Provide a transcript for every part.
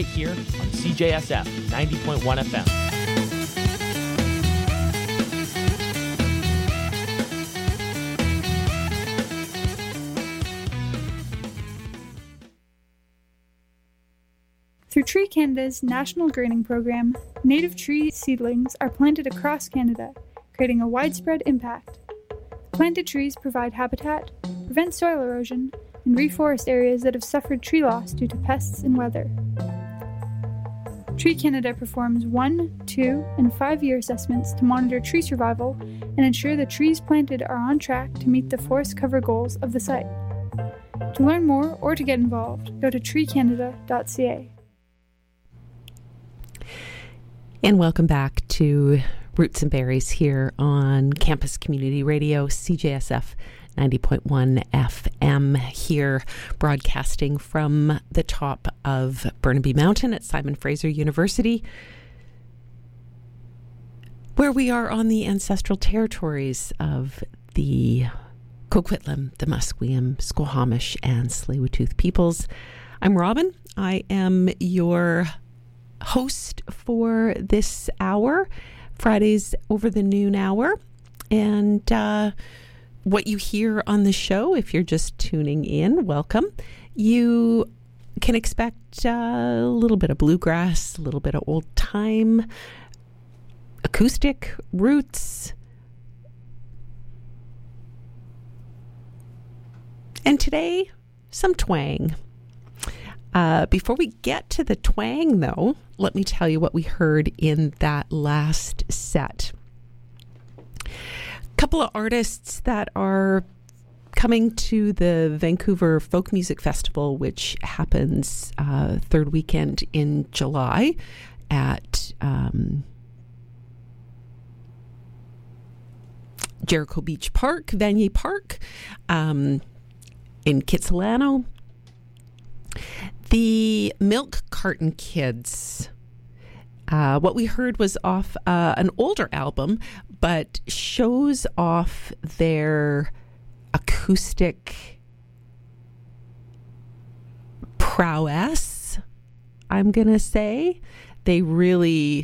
here on CJSF 90.1 FM. Through Tree Canada's National Greening Program, native tree seedlings are planted across Canada, creating a widespread impact. Planted trees provide habitat, prevent soil erosion, and reforest areas that have suffered tree loss due to pests and weather. Tree Canada performs 1, 2, and 5-year assessments to monitor tree survival and ensure the trees planted are on track to meet the forest cover goals of the site. To learn more or to get involved, go to treecanada.ca. And welcome back to Roots and Berries here on Campus Community Radio, CJSF 90.1 FM, here broadcasting from the top of Burnaby Mountain at Simon Fraser University, where we are on the ancestral territories of the Coquitlam, the Musqueam, Squamish, and Tsleil-Waututh peoples. I'm Robin. I am your host for this hour, Fridays over the noon hour. And what you hear on the show, if you're just tuning in, welcome. You can expect a little bit of bluegrass, a little bit of old time, acoustic, roots. And today, some twang. Before we get to the twang, though, let me tell you what we heard in that last set. A couple of artists that are coming to the Vancouver Folk Music Festival, which happens third weekend in July at Jericho Beach Park, Vanier Park, in Kitsilano. The Milk Carton Kids. What we heard was off an older album, but shows off their acoustic prowess, I'm going to say. They really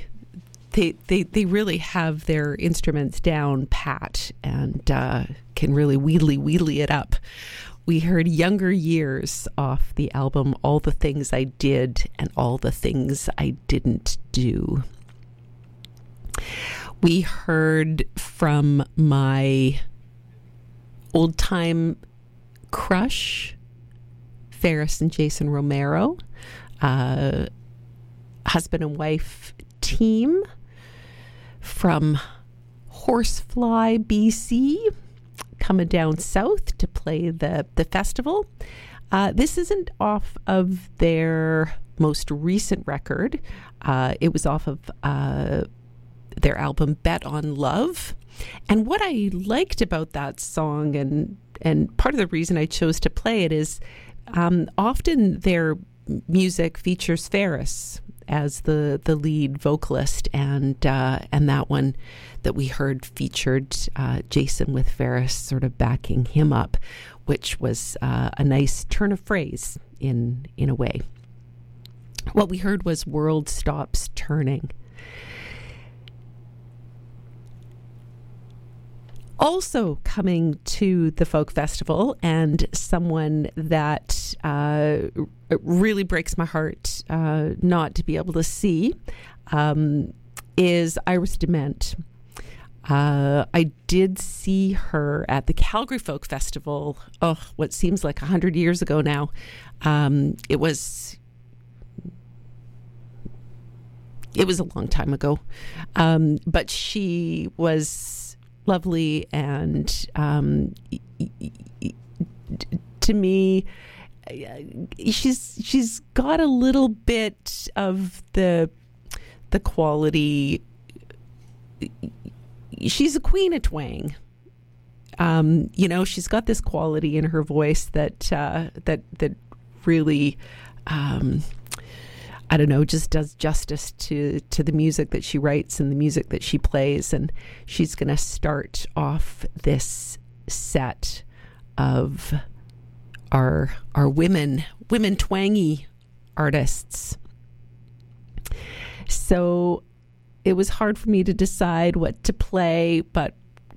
have their instruments down pat and can really wheedly it up. We heard Younger Years off the album All the Things I Did and All the Things I Didn't Do. We heard from my old-time crush, Ferris and Jason Romero, husband and wife team from Horsefly, BC, coming down south to play the festival. This isn't off of their most recent record. It was off of their album Bet on Love. And what I liked about that song, and part of the reason I chose to play it, is often their music features Ferris as the lead vocalist, and that one that we heard featured Jason with Ferris sort of backing him up, which was a nice turn of phrase in a way. What we heard was World Stops Turning. Also coming to the folk festival, and someone that really breaks my heart not to be able to see, is Iris Dement. I did see her at the Calgary Folk Festival, what seems like 100 years ago now. It was a long time ago, but she was lovely, and to me, she's got a little bit of the quality. She's a queen of twang. She's got this quality in her voice that really, I don't know, just does justice to the music that she writes and the music that she plays. And she's going to start off this set of our women twangy artists. So it was hard for me to decide what to play, but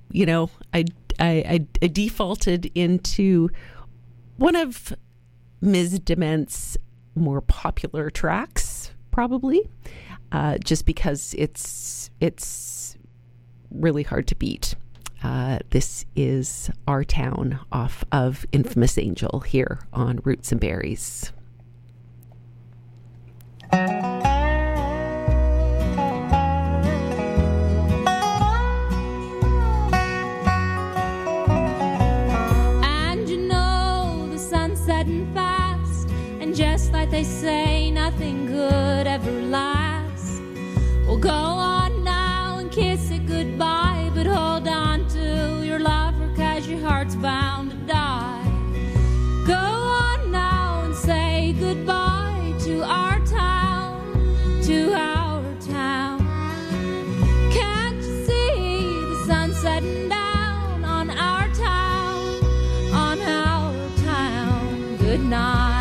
I defaulted into one of Ms. Dement's more popular tracks, probably, just because it's really hard to beat. This is Our Town off of Infamous Angel here on Roots and Berries. Just like they say, nothing good ever lasts. Well, go on now and kiss it goodbye, but hold on to your lover, 'cause your heart's bound to die. Go on now and say goodbye to our town, to our town. Can't you see the sun setting down on our town, on our town? Good night.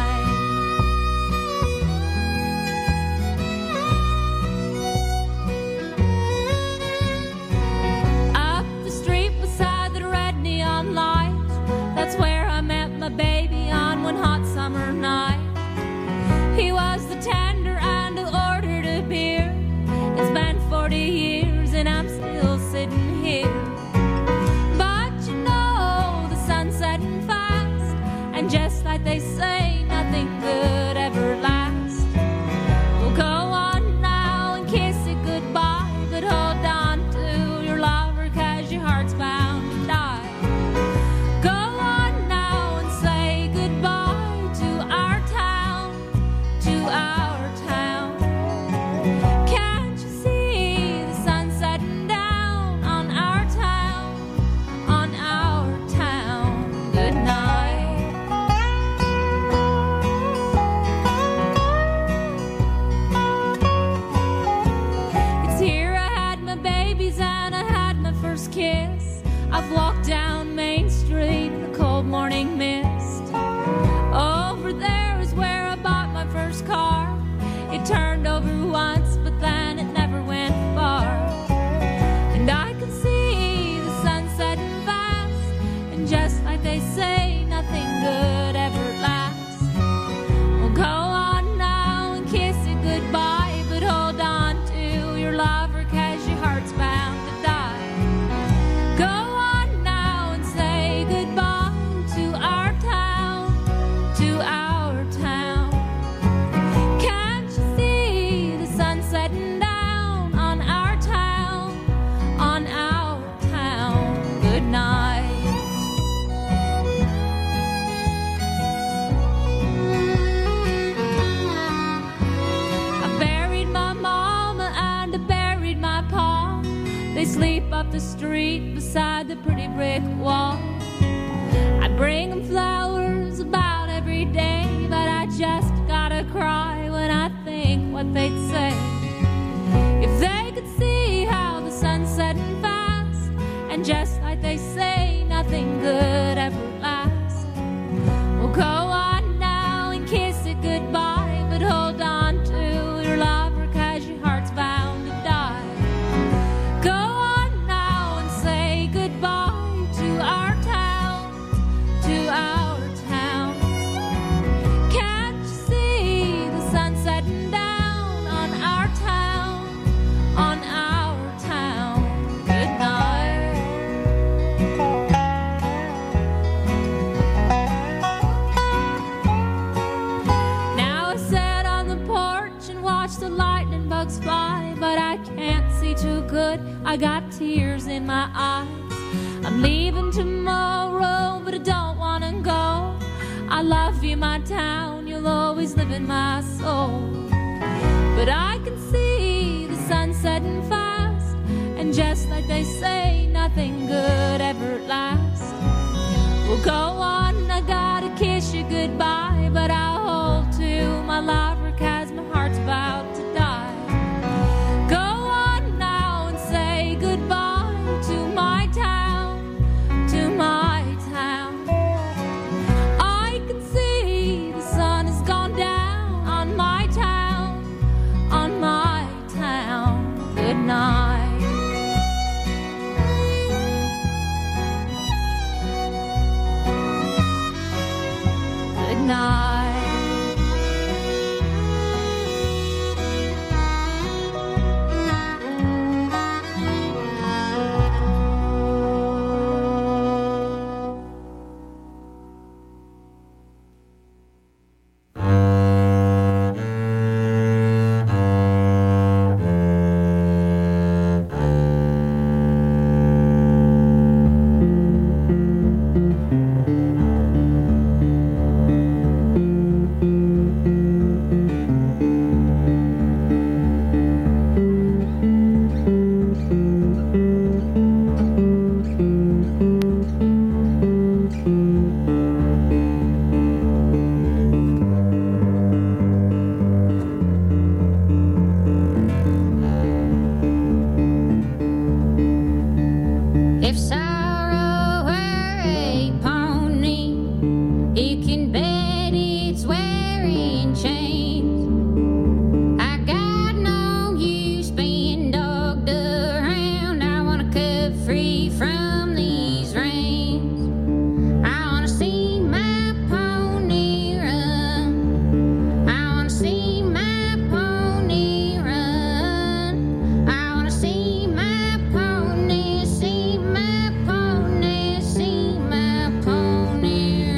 Baby on one hot summer night. He was the tender and I ordered a beer. It's been 40 years and I'm still sitting here. But you know the sun's setting fast, and just like they say, nothing good ever lasts. Well, go on now and kiss it goodbye, but hold on to your lover, 'cause your heart's bound to die. Go on now and say goodbye to our town, to our town. Can't you see the sun setting down on our town, on our town? Good night. It's here I had my babies and I had my first kiss. I've walked down Main Street in the cold morning mist. Over there is where I bought my first car. It turned over once, but then it never went far. And I can see the sun setting fast, and just like they say, nothing good ever lasts. Well, go on now and kiss it goodbye, but hold on to your lover, 'cause your heart's bound to die. Go on now and say goodbye to our town, to our town. Can't you see the sun setting down on our town, on our town? Good night. I buried my mama and I buried my pa. They sleep up the street beside the pretty brick wall. I bring them flowers about every day, but I just gotta cry when I think what they'd say. If they could see how the sun's setting fast, and just like they say, nothing good ever lasts. Well, go on now and kiss it goodbye, but hold on to your lover, 'cause your heart's bound to die. Go on now and say goodbye to our town, to our town. Can't you see the sun setting down on our town, on our town? Good night. Now I sit on the porch and watch the lightning bugs fly, but I can't see too good. I got tears in my eyes. I'm leaving tomorrow, but I don't wanna go. I love you, my town. You'll always live in my soul. But I can see the sun setting fast, and just like they say, nothing good ever lasts. Well, go on, I gotta kiss you goodbye, but I'll hold to my lover, 'cause my heart's about to die. Go on now and say goodbye to my town, to my town. I can see the sun has gone down on my town, on my town. night. Good night. If sorrow were a pony, you can bet it's wearing chains. I got no use being dogged around. I wanna cut free from these reins. I wanna see my pony run. I wanna see my pony run. I wanna see my pony, see my pony, see my pony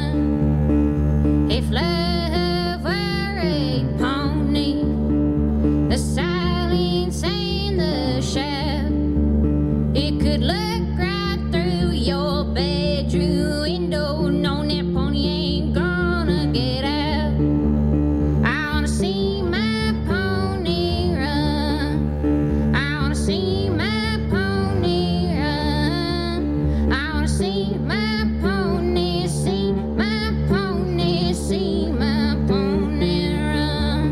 run. If love were a pony, the silence and the shout, it could look right through your bedroom window, knowing that pony ain't gonna get out. I wanna see my pony run. I wanna see my pony run. I wanna see my pony, see my pony, see my pony run.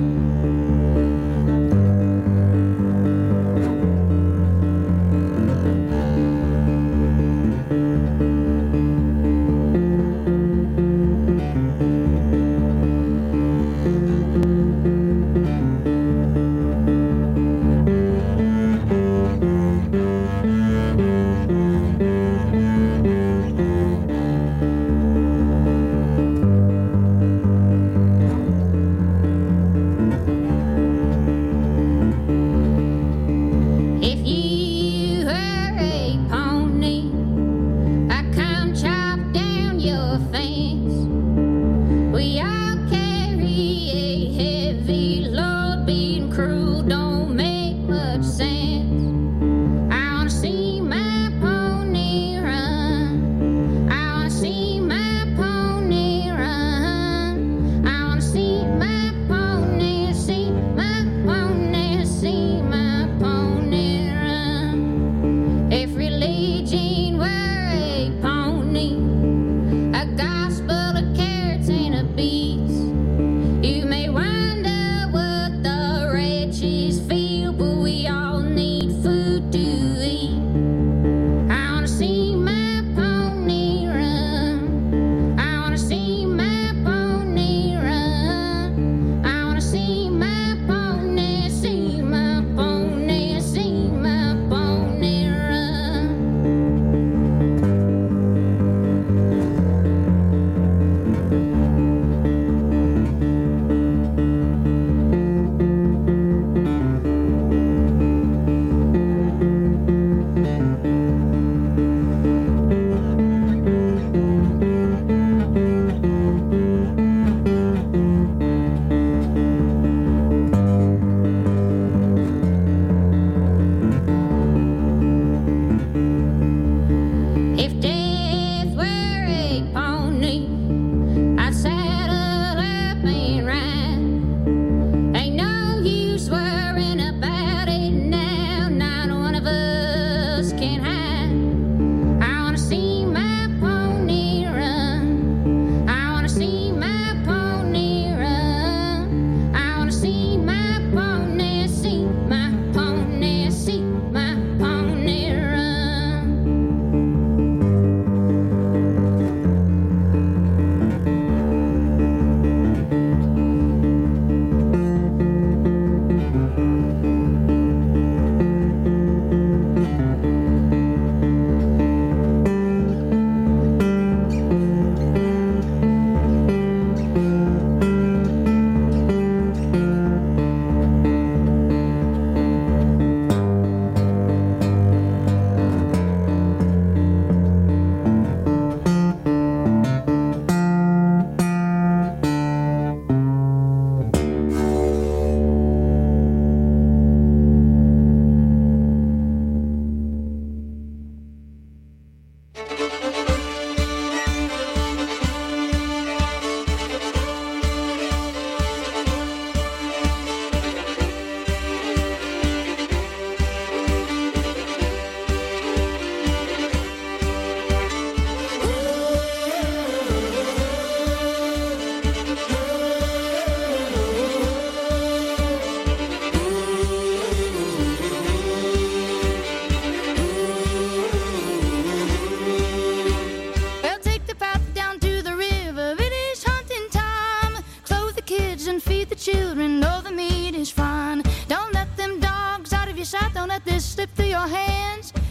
If you were a pony, I'd come chop down your fence. We all carry a heavy load, being cruel don't make much sense. I wanna see my pony run. I wanna see my pony run. I wanna see my pony, see my pony, see my pony run. If religion were a pony, a gospel of carrots and a beets, you may wonder what the wretches feel, but we all need food to eat. I wanna see my pony run. I wanna see my pony run. I wanna see my pony, see my pony, see my pony run.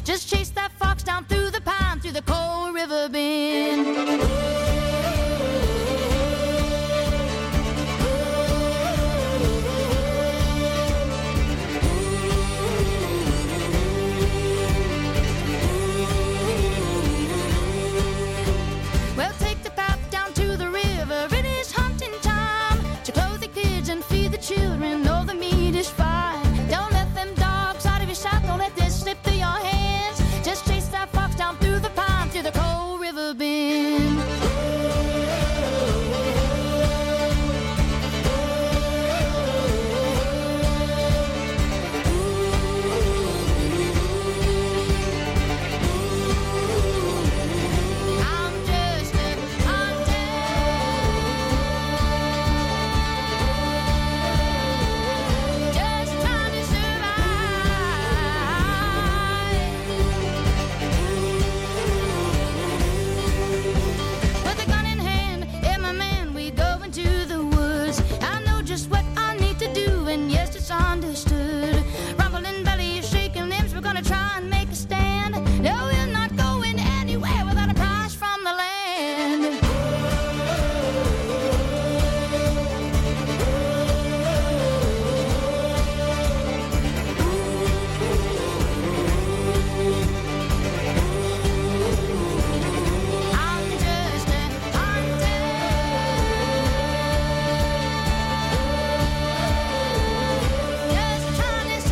Just chase that fox down through the pine, through the cold river bend. Well, take the path down to the river. It is hunting time. To clothe the kids and feed the children. Oh, the meat is fine. Don't let them dogs out of your sight. Don't let this slip through your hands. Just chase that fox down through the pine, through the cold river bend. Understood. Rumbling belly, shaking limbs, we're gonna try and make a stand. No, we're not going anywhere without a prize from the land. I'm just a hunter. Just trying to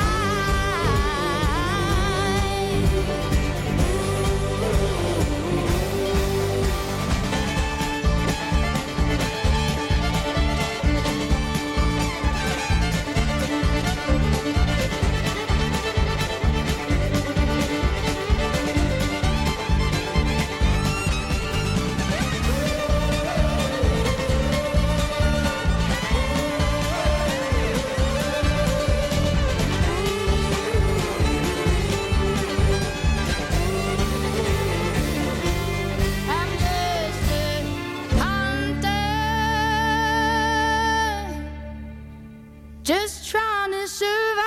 just trying to survive.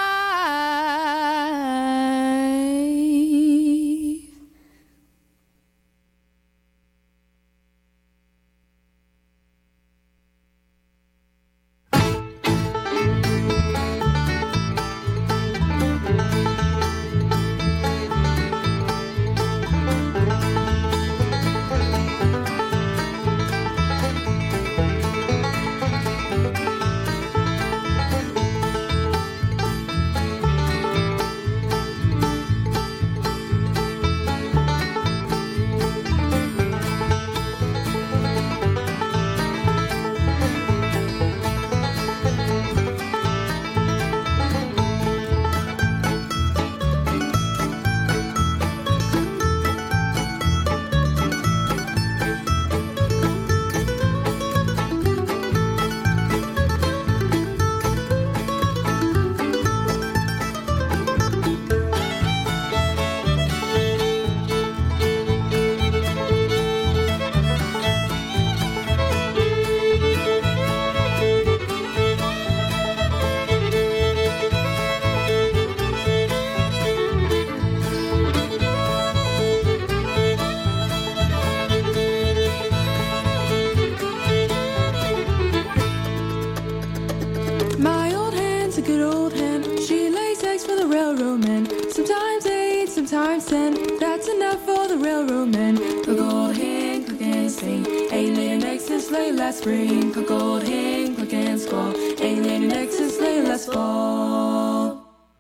My old hen's a good old hen. She lays eggs for the railroad men. Sometimes 8, sometimes 10. That's enough for the railroad men. Cook old hen, cook and sing. Ain't laid an egg since late last spring. Cook old hen, cook and squall. Ain't laid an egg since late last fall.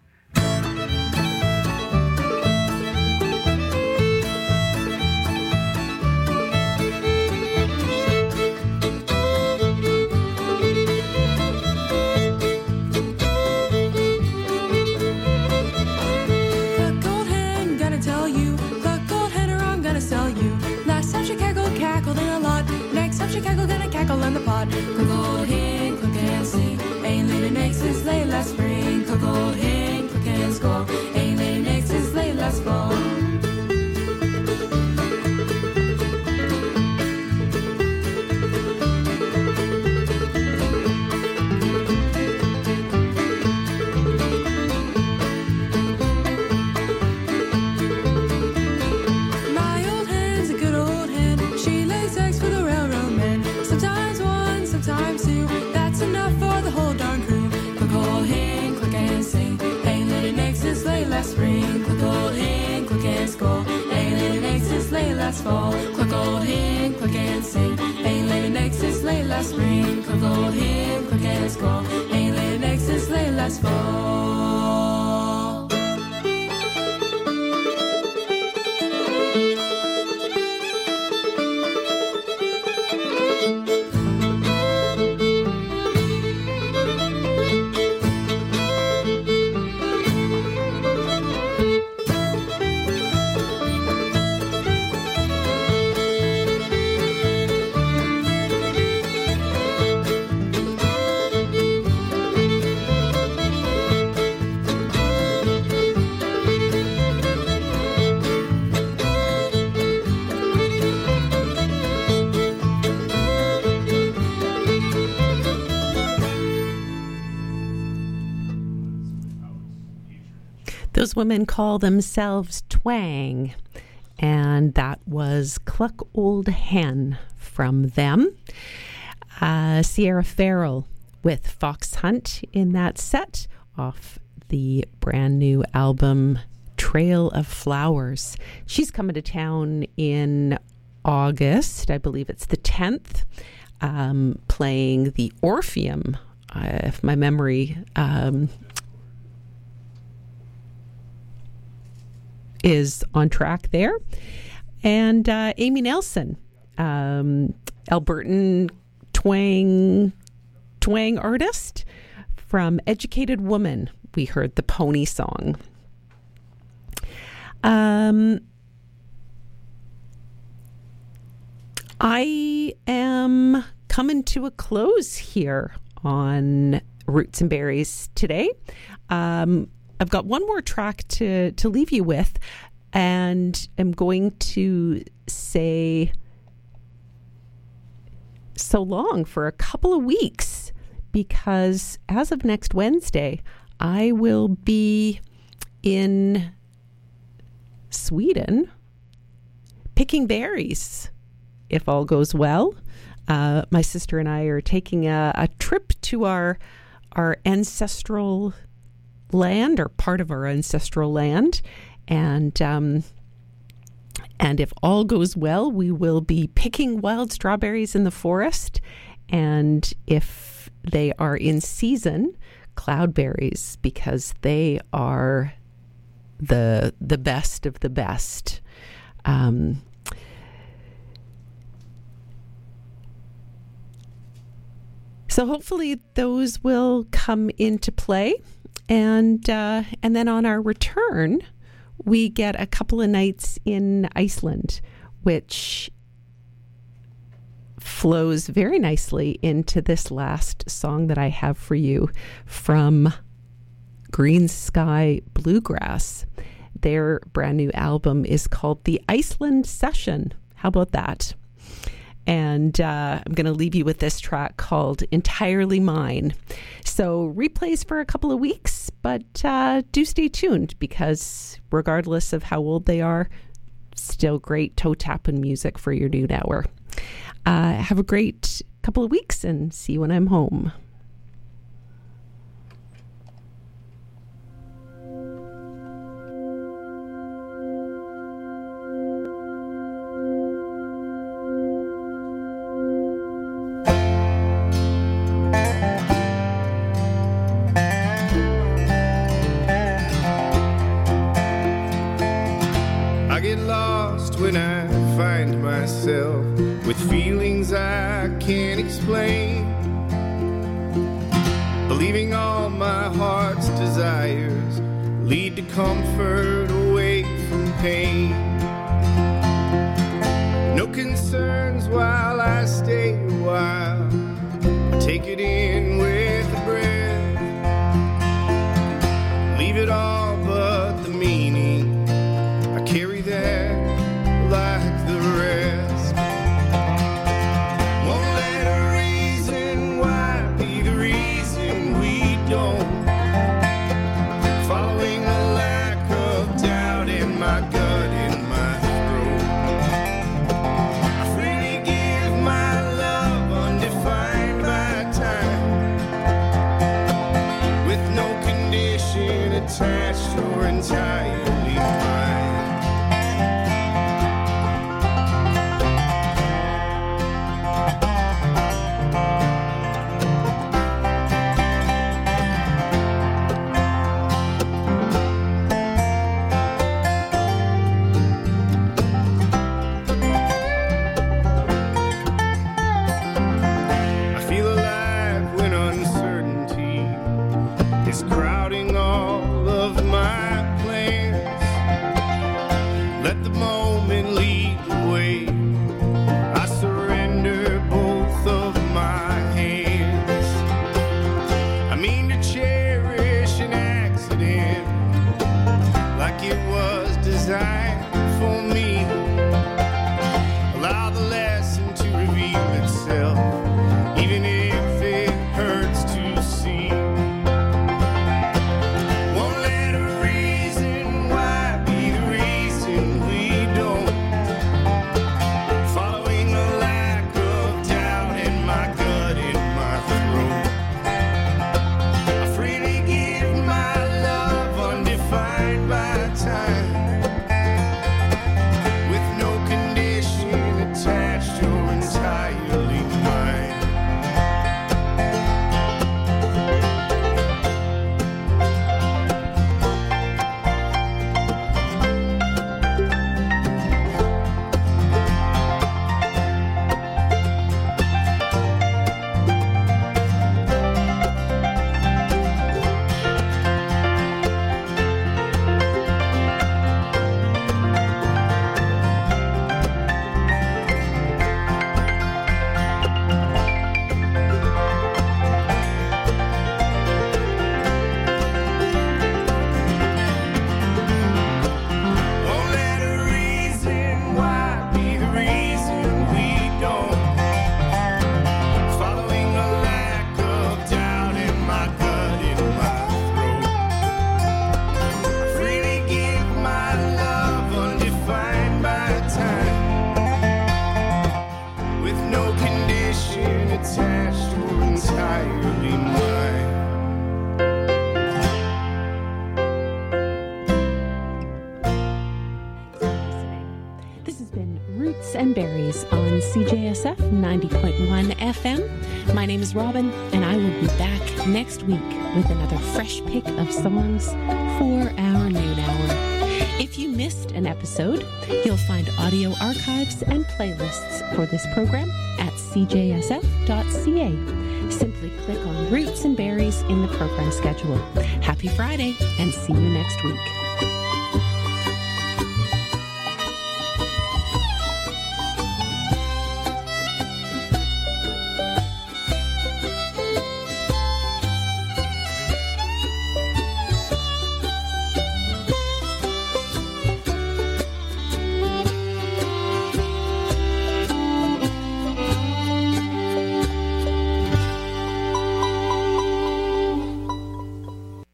Cackle, gonna cackle in the pot. Cook old hen, cook and sing. Ain't laid an egg since late last spring. Cook old hen, cook and squall. Ain't laid an egg since late last fall. last fall. Cluck old hen, cluck and sing. Ain't laid an egg since late last spring. Cluck old hen, cluck and squall. Ain't laid an egg since late last fall. Those women call themselves Twang, and that was Cluck Old Hen from them. Sierra Farrell with Fox Hunt in that set off the brand new album Trail of Flowers. She's coming to town in August, I believe it's the 10th, playing the Orpheum, if my memory is on track there. And Amy Nelson, Albertan twang artist from Educated Woman. We heard the Pony Song. I am coming to a close here on Roots and Berries today. I've got one more track to leave you with, and I'm going to say so long for a couple of weeks, because as of next Wednesday, I will be in Sweden picking berries, if all goes well. My sister and I are taking a trip to our ancestral land, or part of our ancestral land, and if all goes well, we will be picking wild strawberries in the forest, and if they are in season, cloudberries, because they are the best of the best. So hopefully those will come into play. And then on our return, we get a couple of nights in Iceland, which flows very nicely into this last song that I have for you from Green Sky Bluegrass. Their brand new album is called The Iceland Session. How about that? And I'm going to leave you with this track called Entirely Mine. So replays for a couple of weeks, but do stay tuned, because regardless of how old they are, still great toe-tapping music for your noon hour. Have a great couple of weeks, and see you when I'm home. When I find myself with feelings I can't explain, believing all my heart's desires lead to comfort away from pain. No concerns while I stay a while, I take it in with a breath, leave it all but the meaning, I carry that like the rest. Won't let a reason why be the reason we don't. Following a lack of doubt in my gut, in my throat. I freely give crowding all of my plans. Let the moment lead the way. I surrender both of my hands. I mean to cherish an accident like it was designed for me. Allow the lesson to reveal itself, even if it hurts to see. Won't let a reason why be the reason we don't. Following a lack of doubt in my gut, in my throat. I freely give my love undefined by time, with no condition attached or entirely mine. Won't let a reason why be the reason we don't. Following a lack of doubt in my gut, in my throat. I freely give my love undefined by time, with no condition attached or entirely mine. This has been Roots and Berries on CJSF 90.1 FM. My name is Robin, and I will be back next week with another fresh pick of songs for our noon hour. If you missed an episode, you'll find audio archives and playlists for this program at cjsf.ca. Simply click on Roots and Berries in the program schedule. Happy Friday, and see you next week.